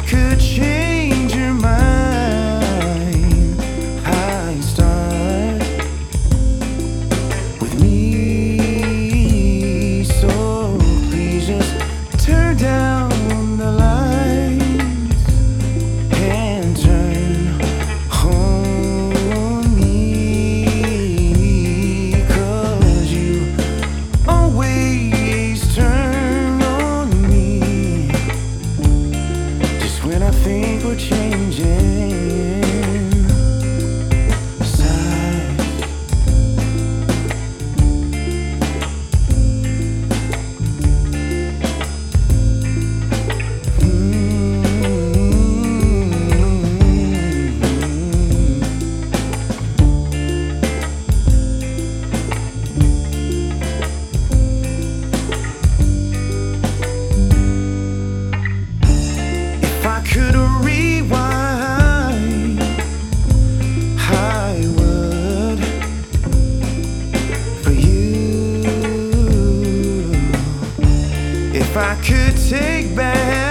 could change your mind, I'd start with me. So please just turn down the lights and turn on me, 'cause you always turn on me just when I think we're changing sides. If I could rewind, I would for you. If I could take back